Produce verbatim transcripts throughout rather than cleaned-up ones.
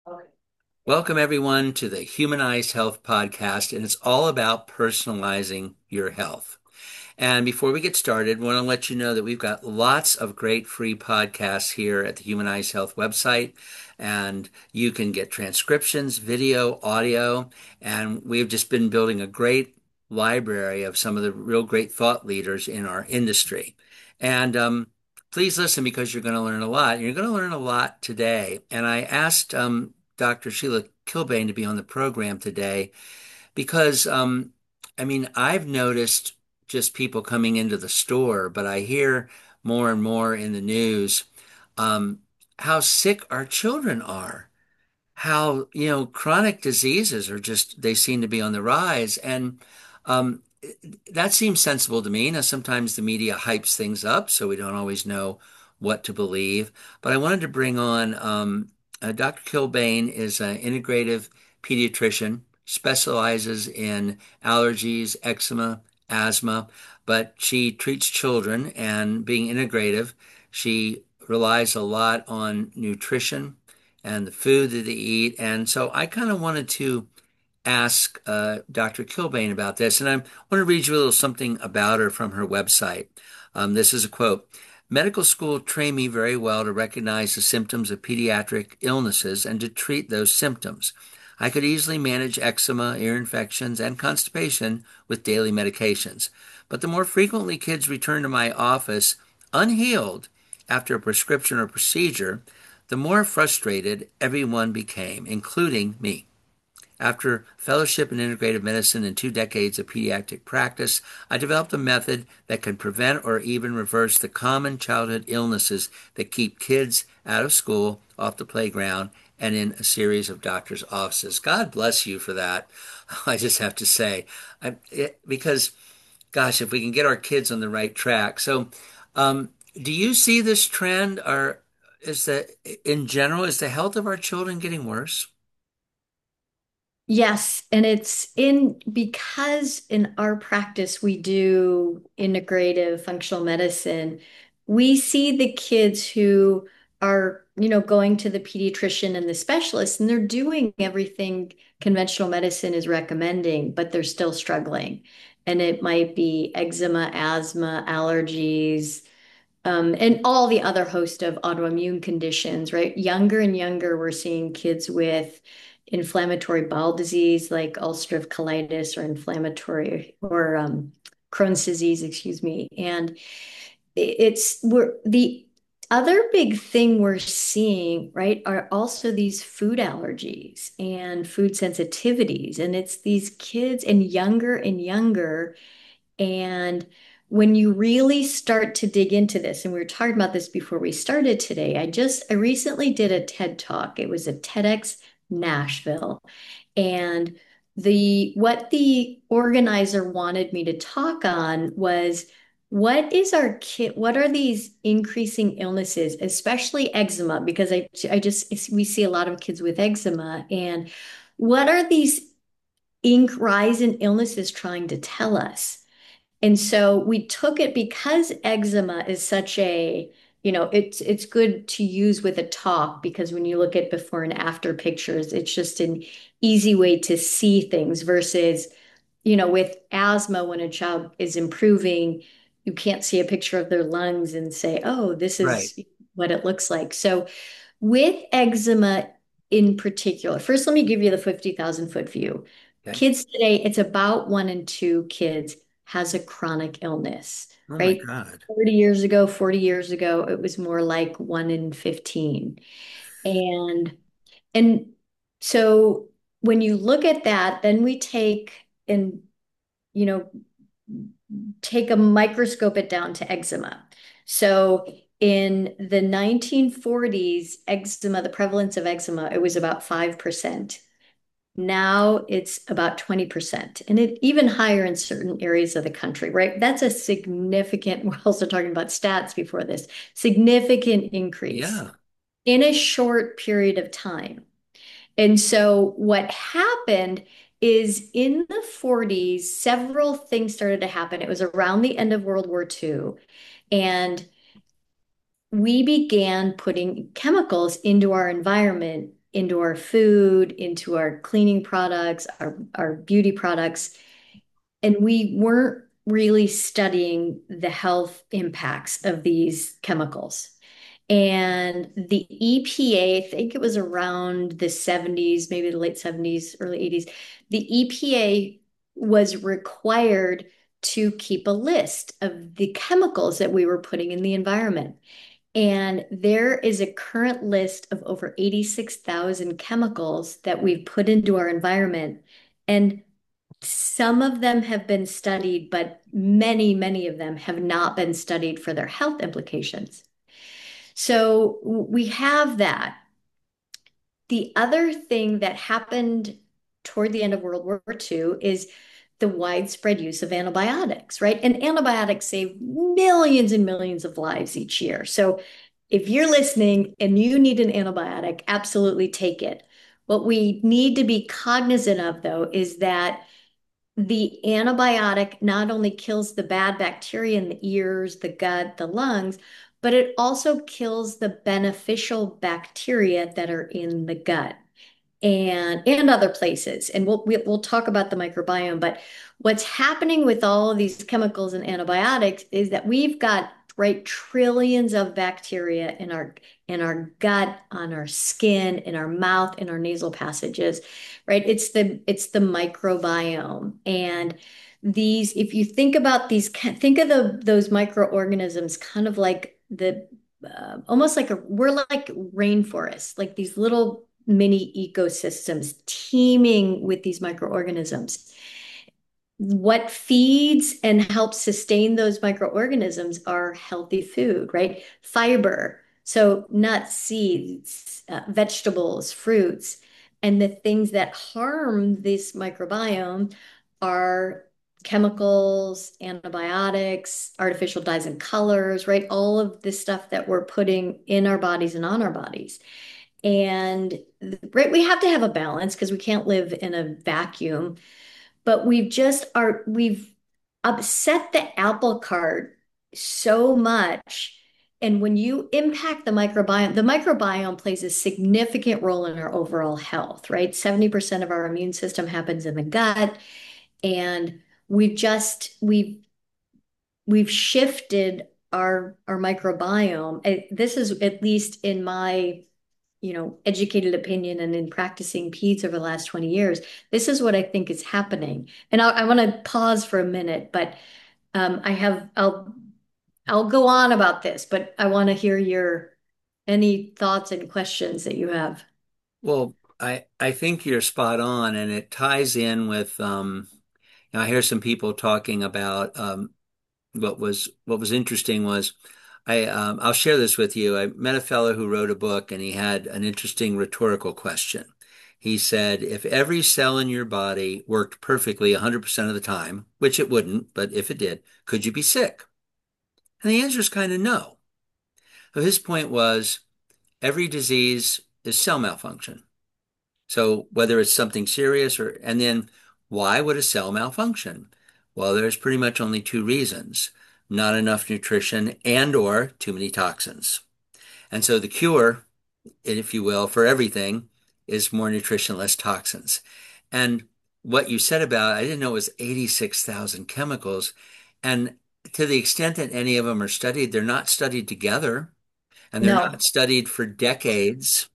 Welcome, everyone, to the Humanized Health Podcast, and it's all about personalizing your health. And before we get started, I want to let you know that we've got lots of great free podcasts here at the Humanized Health website, and you can get transcriptions, video, audio, and we've just been building a great library of some of the real great thought leaders in our industry. And um, please listen because you're going to learn a lot. And you're going to learn a lot today. And I asked um, Doctor Sheila Kilbane to be on the program today because, um, I mean, I've noticed just people coming into the store, but I hear more and more in the news um, how sick our children are, how, you know, chronic diseases are just, they seem to be on the rise. And um, that seems sensible to me. Now, sometimes the media hypes things up, so we don't always know what to believe. But I wanted to bring on um, uh, Doctor Kilbane is an integrative pediatrician, specializes in allergies, eczema, asthma, but she treats children and being integrative, she relies a lot on nutrition and the food that they eat. And so I kind of wanted to ask uh, Doctor Kilbane about this, and I want to read you a little something about her from her website. Um, this is a quote. Medical school trained me very well to recognize the symptoms of pediatric illnesses and to treat those symptoms. I could easily manage eczema, ear infections, and constipation with daily medications. But the more frequently kids return to my office unhealed after a prescription or procedure, the more frustrated everyone became, including me. After fellowship in integrative medicine and two decades of pediatric practice, I developed a method that can prevent or even reverse the common childhood illnesses that keep kids out of school, off the playground, and in a series of doctors' offices. God bless you for that. I just have to say, I, it, because, gosh, if we can get our kids on the right track. So, um, do you see this trend, or is that in general, is the health of our children getting worse? Yes, and it's in because in our practice we do integrative functional medicine. We see the kids who are, you know, going to the pediatrician and the specialist, and they're doing everything conventional medicine is recommending, but they're still struggling. And it might be eczema, asthma, allergies, um, and all the other host of autoimmune conditions, right? Younger and younger, we're seeing kids with inflammatory bowel disease like ulcerative colitis or inflammatory or um, Crohn's disease, excuse me. And it's we're the other big thing we're seeing, right, are also these food allergies and food sensitivities. And it's these kids and younger and younger and when you really start to dig into this, and we were talking about this before we started today, I just, I recently did a TED Talk. It was a TEDx Nashville. And the, what the organizer wanted me to talk on was what is our kid, what are these increasing illnesses, especially eczema, because I, I just, we see a lot of kids with eczema. And what are these inc rise in illnesses trying to tell us? And so we took it because eczema is such a, you know, it's it's good to use with a talk because when you look at before and after pictures, it's just an easy way to see things versus, you know, with asthma, when a child is improving, you can't see a picture of their lungs and say, oh, this Right. is what it looks like. So with eczema in particular, first let me give you the fifty thousand foot view. Okay. Kids today, it's about one in two kids has a chronic illness, Oh my right? God. thirty years ago, forty years ago, it was more like one in fifteen. And and so when you look at that, then we take and you know take a microscope it down to eczema. So in the nineteen forties, eczema, the prevalence of eczema, it was about five percent. Now it's about twenty percent, and it even higher in certain areas of the country, right? That's a significant, we're also talking about stats before this, significant increase Yeah. in a short period of time. And so what happened is in the forties, several things started to happen. It was around the end of World War Two, and we began putting chemicals into our environment into our food, into our cleaning products, our, our beauty products. And we weren't really studying the health impacts of these chemicals. And the E P A, I think it was around the seventies, maybe the late seventies, early eighties, the E P A was required to keep a list of the chemicals that we were putting in the environment. And there is a current list of over eighty-six thousand chemicals that we've put into our environment. And some of them have been studied, but many, many of them have not been studied for their health implications. So we have that. The other thing that happened toward the end of World War Two is the widespread use of antibiotics, right? And antibiotics save millions and millions of lives each year. So if you're listening and you need an antibiotic, absolutely take it. What we need to be cognizant of, though, is that the antibiotic not only kills the bad bacteria in the ears, the gut, the lungs, but it also kills the beneficial bacteria that are in the gut and and other places. And we'll we- we'll talk about the microbiome, but what's happening with all of these chemicals and antibiotics is that we've got right trillions of bacteria in our in our gut, on our skin, in our mouth, in our nasal passages, right? It's the it's the microbiome. And these, if you think about these, think of the those microorganisms kind of like the uh, almost like a we're like rainforests, like these little mini ecosystems teeming with these microorganisms. What feeds and helps sustain those microorganisms are healthy food, right? Fiber, so nuts, seeds, uh, vegetables, fruits. And the things that harm this microbiome are chemicals, antibiotics, artificial dyes and colors, right? All of the stuff that we're putting in our bodies and on our bodies. And right, we have to have a balance because we can't live in a vacuum. But we've just are we've upset the apple cart so much. And when you impact the microbiome, the microbiome plays a significant role in our overall health, right? seventy percent of our immune system happens in the gut. And we've just we've we've shifted our our microbiome. Eh, This is at least in my you know, educated opinion and in practicing peds over the last twenty years, this is what I think is happening. And I, I want to pause for a minute, but um, I have, I'll, I'll go on about this, but I want to hear your, any thoughts and questions that you have. Well, I I think you're spot on, and it ties in with um, you know, I hear some people talking about um, what was what was interesting was I um, I'll share this with you. I met a fellow who wrote a book, and he had an interesting rhetorical question. He said, if every cell in your body worked perfectly one hundred percent of the time, which it wouldn't, but if it did, could you be sick? And the answer is kind of no. So his point was every disease is cell malfunction. So whether it's something serious or, and then why would a cell malfunction? Well, there's pretty much only two reasons: not enough nutrition and or too many toxins. And so the cure, if you will, for everything is more nutrition, less toxins. And what you said about, I didn't know it was eighty-six thousand chemicals. And to the extent that any of them are studied, they're not studied together and they're No, not studied for decades.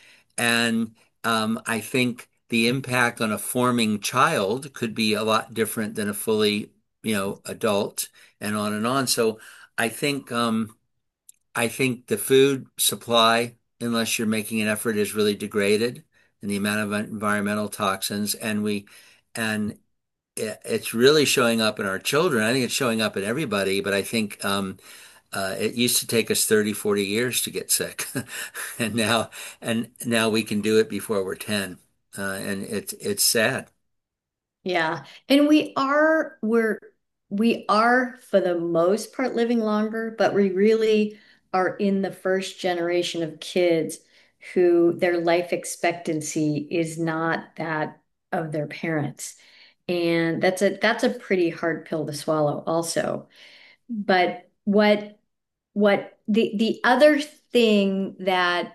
And um, I think the impact on a forming child could be a lot different than a fully, you know, adult, and on and on. So I think um, I think the food supply, unless you're making an effort, is really degraded in the amount of environmental toxins, and we and it's really showing up in our children. I think it's showing up in everybody, but I think um, uh, it used to take us thirty, forty years to get sick. And now, and now we can do it before we're ten. Uh, and it's, it's sad. yeah. And we are, we're, we are for the most part living longer, but we really are in the first generation of kids who their life expectancy is not that of their parents. And that's a that's a pretty hard pill to swallow also. But what what the the other thing that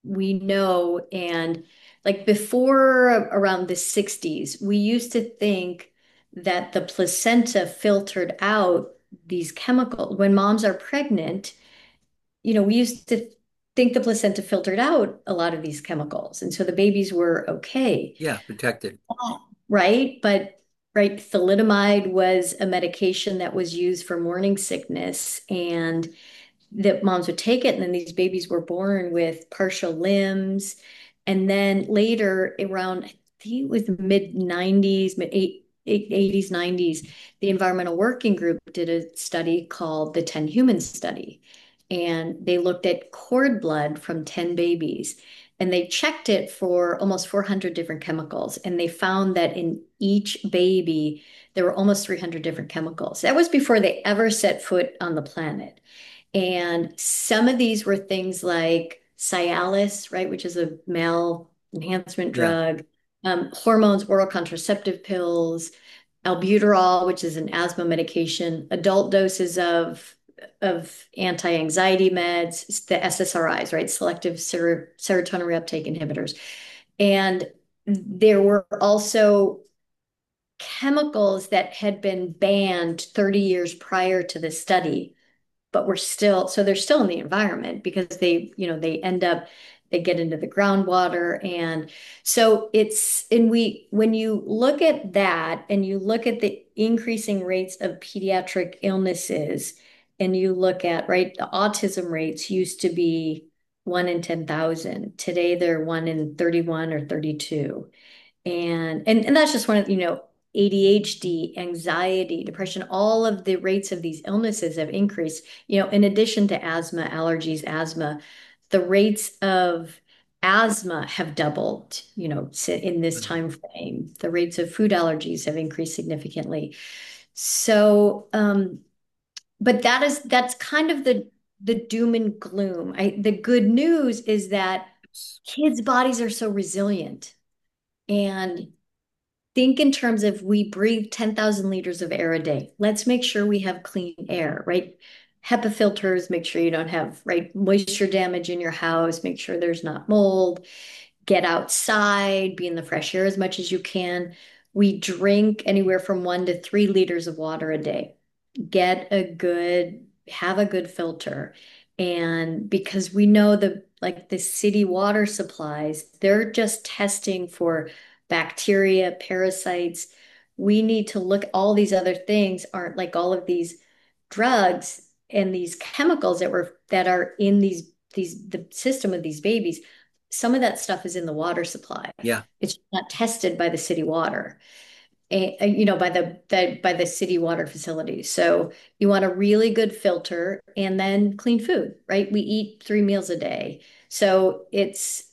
we know. And like before around the sixties, we used to think that the placenta filtered out these chemicals. When moms are pregnant, you know, we used to think the placenta filtered out a lot of these chemicals. And so the babies were okay, Yeah, protected. right? But right, thalidomide was a medication that was used for morning sickness, and that moms would take it, and then these babies were born with partial limbs. And then later, around, I think it was the mid nineties, mid eight, eighties, nineties, the Environmental Working Group did a study called the ten Human Study. And they looked at cord blood from ten babies, and they checked it for almost four hundred different chemicals. And they found that in each baby, there were almost three hundred different chemicals. That was before they ever set foot on the planet. And some of these were things like Cialis, right, which is a male enhancement Yeah. drug, um, hormones, oral contraceptive pills, albuterol, which is an asthma medication, adult doses of of anti-anxiety meds, the S S R Is, right, selective ser serotonin reuptake inhibitors. And there were also chemicals that had been banned thirty years prior to the study, but we're still, so they're still in the environment because they, you know, they end up, they get into the groundwater. And so it's, and we, when you look at that and you look at the increasing rates of pediatric illnesses, and you look at, right, the autism rates used to be one in ten thousand. Today they're one in thirty-one or thirty-two. And and and that's just one of, you know, A D H D, anxiety, depression, all of the rates of these illnesses have increased. You know, in addition to asthma, allergies, asthma, the rates of asthma have doubled, you know, si- in this time frame. The rates of food allergies have increased significantly. So, um, but that is that's kind of the the doom and gloom. I, the good news is that kids' bodies are so resilient. And think in terms of, we breathe ten thousand liters of air a day. Let's make sure we have clean air, right? HEPA filters, make sure you don't have, right, moisture damage in your house, make sure there's not mold, get outside, be in the fresh air as much as you can. We drink anywhere from one to three liters of water a day. Get a good, have a good filter. And because we know the, like the city water supplies, they're just testing for bacteria, parasites. We need to look, all these other things aren't like all of these drugs and these chemicals that were that are in these these the system of these babies. Some of that stuff is in the water supply. Yeah. It's not tested by the city water, and, you know, by the, the by the city water facilities. So you want a really good filter and then clean food, right? We eat three meals a day. So it's,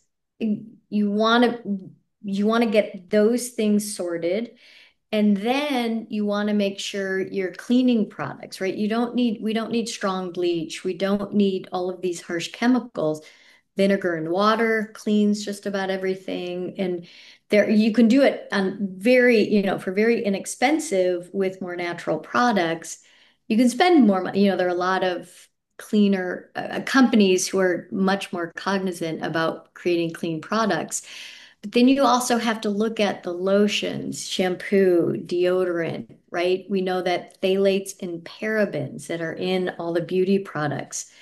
you want to you want to get those things sorted. And then you want to make sure your cleaning products, right? You don't need, we don't need strong bleach. We don't need all of these harsh chemicals. Vinegar and water cleans just about everything. And there, you can do it on very, you know, for very inexpensive with more natural products. You can spend more money. You know, there are a lot of cleaner uh, companies who are much more cognizant about creating clean products. But then you also have to look at the lotions, shampoo, deodorant, right? We know that phthalates and parabens that are in all the beauty products,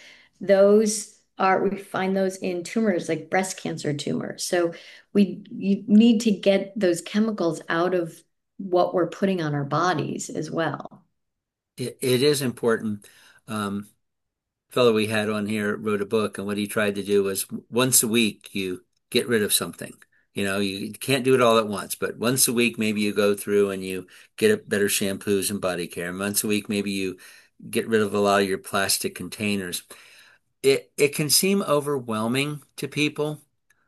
those are, we find those in tumors like breast cancer tumors. So we, you need to get those chemicals out of what we're putting on our bodies as well. It, it is important. Um, fellow we had on here wrote a book, and what he tried to do was once a week you get rid of something. You know, you can't do it all at once, but once a week maybe you go through and you get better shampoos and body care. And once a week maybe you get rid of a lot of your plastic containers. It it can seem overwhelming to people,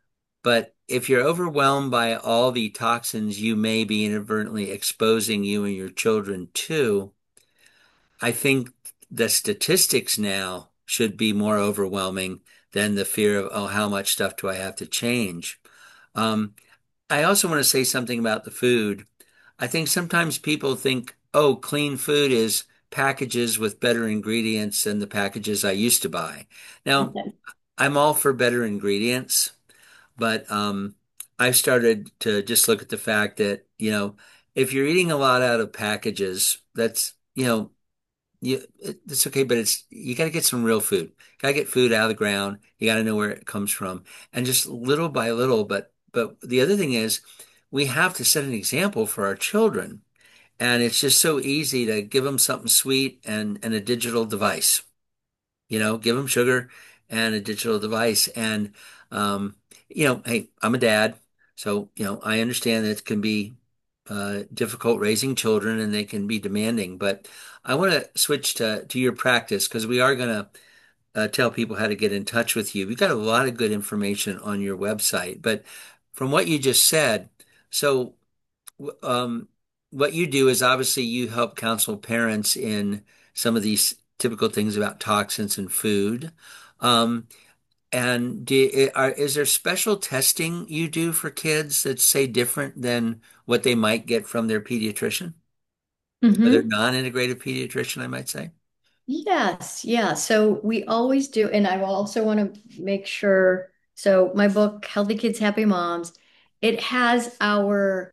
but if you're overwhelmed by all the toxins you may be inadvertently exposing you and your children to, I think the statistics now should be more overwhelming than the fear of, oh, how much stuff do I have to change? Um, I also want to say something about the food. I think sometimes people think, oh, clean food is packages with better ingredients than the packages I used to buy. Now, Okay. I'm all for better ingredients, but um, I've started to just look at the fact that, you know, if you're eating a lot out of packages, that's, you know, you, it, it's okay, but it's you got to get some real food. You got to get food out of the ground. You got to know where it comes from, and just little by little. But but the other thing is, we have to set an example for our children, and it's just so easy to give them something sweet and and a digital device. You know, give them sugar and a digital device, and um, you know, hey, I'm a dad, so you know I understand that it can be uh, difficult raising children, and they can be demanding. But I want to switch to to your practice because we are going to uh, tell people how to get in touch with you. We've got a lot of good information on your website, but from what you just said, so um, what you do is obviously you help counsel parents in some of these typical things about toxins and food. Um, and do, are, is there special testing you do for kids that's, say, different than what they might get from their pediatrician or their Hmm. non-integrative pediatrician, I might say? Yes, yeah. So we always do, and I will also want to make sure. So my book, Healthy Kids, Happy Moms, it has our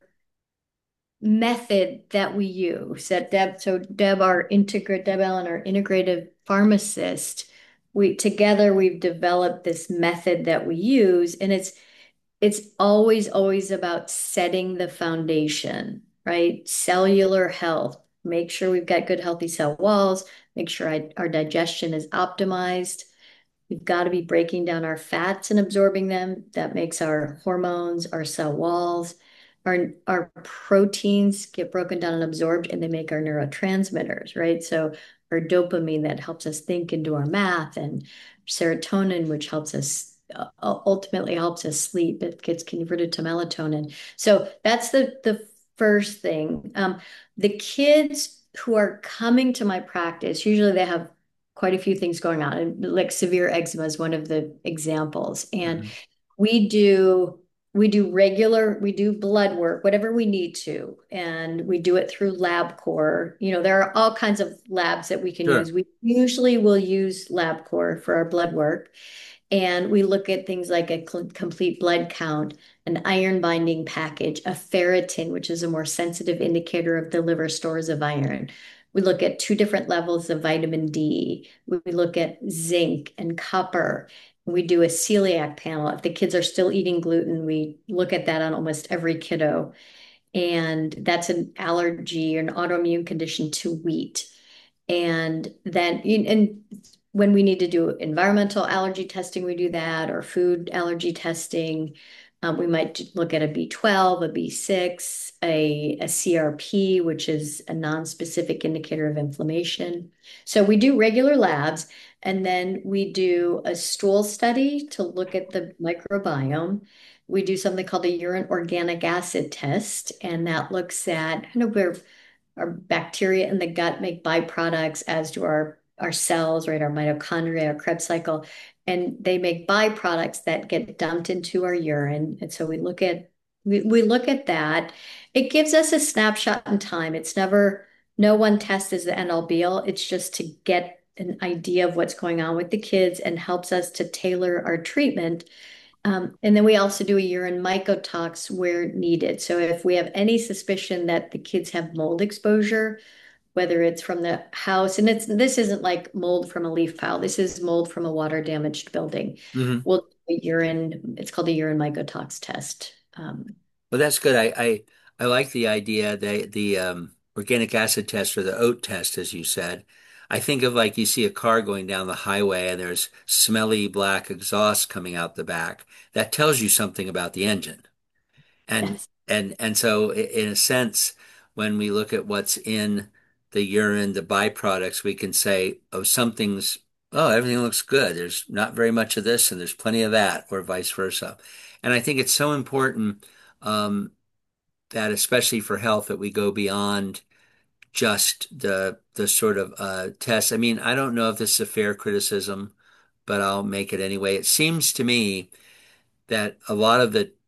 method that we use that Deb, so Deb, our integrate, Deb Allen, our integrative pharmacist, we together we've developed this method that we use, and it's it's always, always about setting the foundation, right? Cellular health. Make sure we've got good, healthy cell walls. Make sure I, our digestion is optimized. We've got to be breaking down our fats and absorbing them. That makes our hormones, our cell walls, our, our proteins get broken down and absorbed, and they make our neurotransmitters, right? So our dopamine that helps us think and do our math, and serotonin, which helps us uh, ultimately helps us sleep. It gets converted to melatonin. So that's the the first thing. Um, the kids who are coming to my practice, usually they have quite a few things going on. And like severe eczema is one of the examples. And Mhm. we do we do regular, we do blood work, whatever we need to, and we do it through LabCorp. You know, there are all kinds of labs that we can Sure. use. We usually will use LabCorp for our blood work. And we look at things like a complete blood count, an iron binding package, a ferritin, which is a more sensitive indicator of the liver stores of iron. We look at two different levels of vitamin D. We look at zinc and copper. We do a celiac panel. If the kids are still eating gluten, we look at that on almost every kiddo. And that's an allergy or an autoimmune condition to wheat. And then, and when we need to do environmental allergy testing, we do that, or food allergy testing. Um, we might look at a B twelve, a B six, a, a C R P, which is a non-specific indicator of inflammation. So we do regular labs, and then we do a stool study to look at the microbiome. We do something called a urine organic acid test, and that looks at kind of where our bacteria in the gut make byproducts, as do our our cells, right? Our mitochondria, our Krebs cycle, and they make byproducts that get dumped into our urine. And so we look at we, we look at that. It gives us a snapshot in time. It's never no one test is the end all be all. It's just to get an idea of what's going on with the kids and helps us to tailor our treatment. Um, and then we also do a urine mycotox where needed. So if we have any suspicion that the kids have mold exposure, whether it's from the house, and it's this isn't like mold from a leaf pile, this is mold from a water damaged building. Hmm. We'll do a urine, it's called a urine mycotox test. Um, Well, that's good. I, I I like the idea that the um, organic acid test or the O A T test, as you said. I think of like you see a car going down the highway and there's smelly black exhaust coming out the back. That tells you something about the engine. And yes. and and so i- in a sense, when we look at what's in the urine, the byproducts, we can say, oh, something's, oh, everything looks good. There's not very much of this and there's plenty of that, or vice versa. And I think it's so important um, that, especially for health, that we go beyond just the the sort of uh, tests. I mean, I don't know if this is a fair criticism, but I'll make it anyway. It seems to me that a lot of the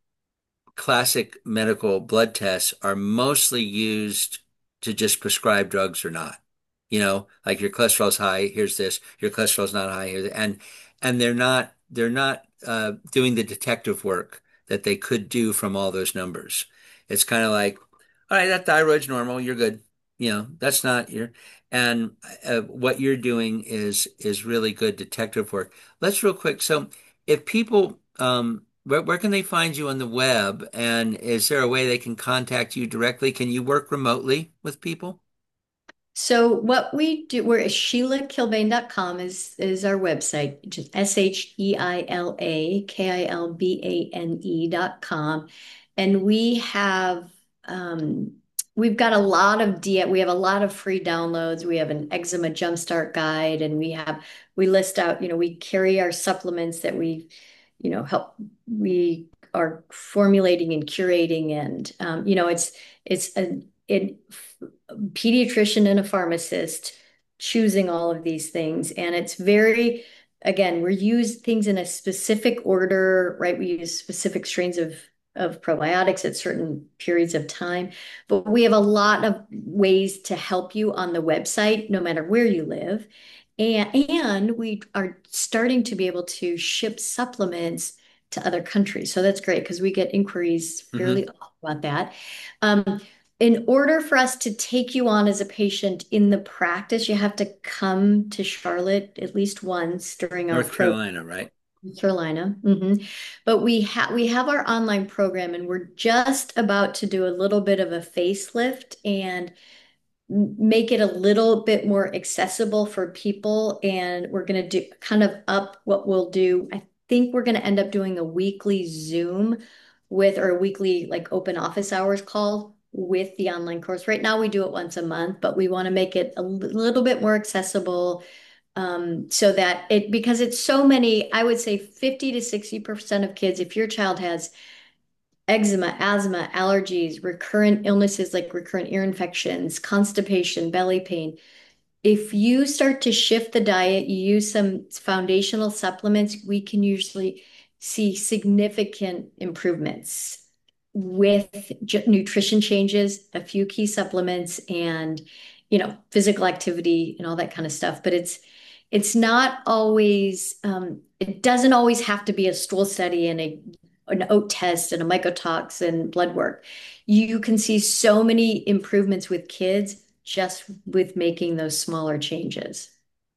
classic medical blood tests are mostly used to just prescribe drugs or not. You know, like your cholesterol's high, here's this, your cholesterol's not high, here's and and they're not. they're not uh, doing the detective work that they could do from all those numbers. It's kind of like, all right, that thyroid's normal, you're good. You know, that's not your, and uh, what you're doing is is really good detective work. Let's real quick. So, if people, um, where, where can they find you on the web? And is there a way they can contact you directly? Can you work remotely with people? So what we do, we're sheila kilbane dot com is is our website, just S H E I L A K I L B A N E dot com. And we have um we've got a lot of D we have a lot of free downloads. We have an eczema jumpstart guide, and we have we list out, you know, we carry our supplements that we, you know, help we are formulating and curating, and um, you know, it's it's a it pediatrician and a pharmacist choosing all of these things. And it's very, again, we use things in a specific order, right? We use specific strains of of probiotics at certain periods of time, but we have a lot of ways to help you on the website, no matter where you live. And, and we are starting to be able to ship supplements to other countries. So that's great because we get inquiries Hmm. fairly often about that. Um, in order for us to take you on as a patient in the practice, you have to come to Charlotte at least once during our North program. Carolina, right? Carolina. hmm But we have we have our online program, and we're just about to do a little bit of a facelift and make it a little bit more accessible for people. And we're going to do kind of up what we'll do. I think we're going to end up doing a weekly Zoom with, or a weekly like open office hours call with the online course. Right now we do it once a month, but we want to make it a little bit more accessible, um, so that it, because it's so many, I would say fifty to sixty percent of kids, if your child has eczema, asthma, allergies, recurrent illnesses like recurrent ear infections, constipation, belly pain. If you start to shift the diet, you use some foundational supplements, we can usually see significant improvements with j- nutrition changes, a few key supplements, and you know, physical activity and all that kind of stuff. But it's it's not always um, it doesn't always have to be a stool study and a an oat test and a mycotox and blood work. You can see so many improvements with kids just with making those smaller changes.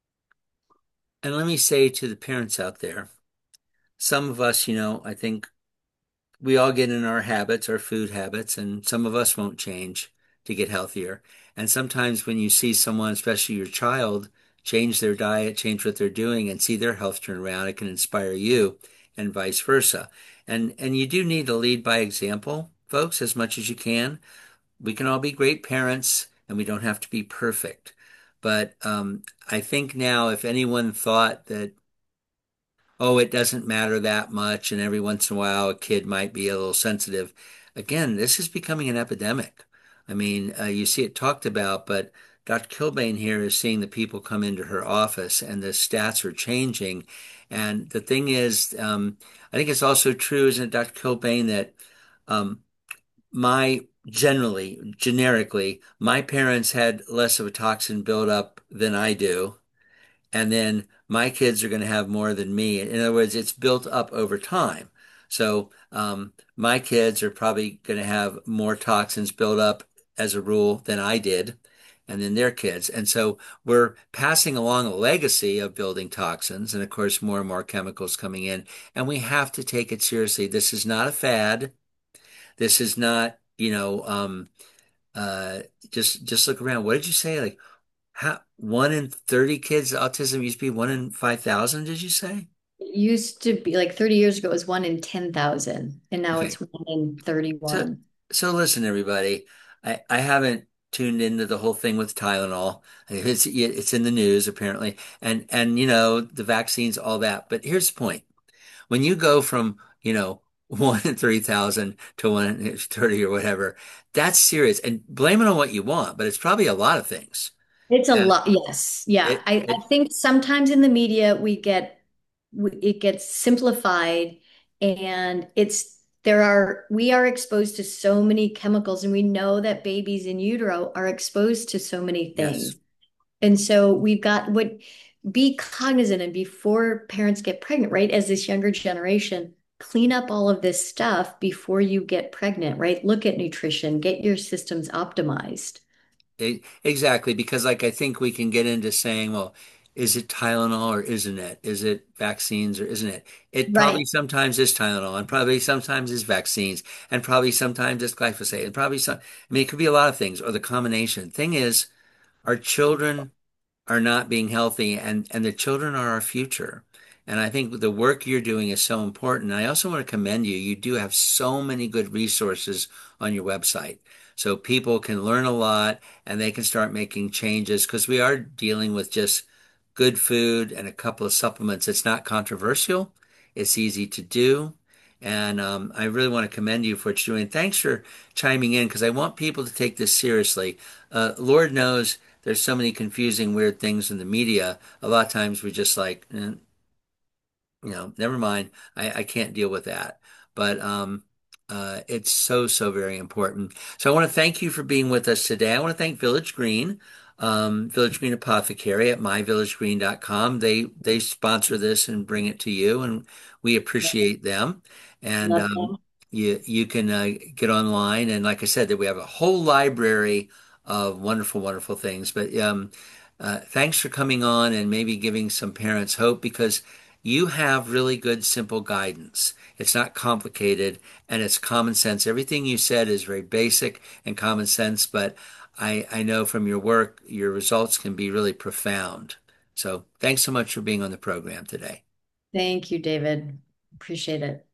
And let me say to the parents out there, some of us, you know, I think we all get in our habits, our food habits, and some of us won't change to get healthier. And sometimes when you see someone, especially your child, change their diet, change what they're doing, and see their health turn around, it can inspire you, and vice versa. And and you do need to lead by example, folks, as much as you can. We can all be great parents, and we don't have to be perfect. But um, I think now, if anyone thought that, oh, it doesn't matter that much, and every once in a while a kid might be a little sensitive. Again, this is becoming an epidemic. I mean, uh, you see it talked about, but doctor Kilbane here is seeing the people come into her office, and the stats are changing. And the thing is, um, I think it's also true, isn't it, doctor Kilbane, that um, my generally, generically, my parents had less of a toxin buildup than I do, and then my kids are going to have more than me. In other words, it's built up over time. So um, my kids are probably going to have more toxins built up as a rule than I did, and then their kids. And so we're passing along a legacy of building toxins, and of course, more and more chemicals coming in, and we have to take it seriously. This is not a fad. This is not, you know, um, uh, just just look around. What did you say? Like how, one in thirty kids autism used to be one in five thousand, did you say? It used to be like thirty years ago, it was one in ten thousand, and now Okay. it's one in So, thirty-one. so listen, everybody. I, I haven't tuned into the whole thing with Tylenol. It's, it's in the news apparently. And, and, you know, the vaccines, all that. But here's the point. When you go from, you know, one in three thousand to one in thirty or whatever, that's serious. And blame it on what you want, but it's probably a lot of things. It's a And lot. Yes. Yeah. it, I, I it, think sometimes in the media we get we, it gets simplified, and it's there are we are exposed to so many chemicals, and we know that babies in utero are exposed to so many yes. things. And so we've got what be cognizant and before parents get pregnant, right? As this younger generation, clean up all of this stuff before you get pregnant, right? Look at nutrition, get your systems optimized. E- Exactly, because like I think we can get into saying, well, is it Tylenol or isn't it? Is it vaccines or isn't it? It probably Right, sometimes is Tylenol, and probably sometimes is vaccines, and probably sometimes it's glyphosate, and probably some. I mean, it could be a lot of things, or the combination. Thing is, our children are not being healthy, and and the children are our future. And I think the work you're doing is so important. I also want to commend you. You do have so many good resources on your website. So people can learn a lot and they can start making changes because we are dealing with just good food and a couple of supplements. It's not controversial. It's easy to do. And um, I really want to commend you for what you're doing. Thanks for chiming in because I want people to take this seriously. Uh, Lord knows there's so many confusing, weird things in the media. A lot of times we just like, eh, you know, never mind. I, I can't deal with that. But um, uh, it's so, so very important. So I want to thank you for being with us today. I want to thank Village Green, um, Village Green Apothecary at my village green dot com. They they sponsor this and bring it to you, and we appreciate them. And love um, them. you you can uh, get online, and like I said, that we have a whole library of wonderful, wonderful things. But um, uh, thanks for coming on and maybe giving some parents hope because you have really good, simple guidance. It's not complicated and it's common sense. Everything you said is very basic and common sense, but I, I know from your work, your results can be really profound. So thanks so much for being on the program today. Thank you, David. Appreciate it.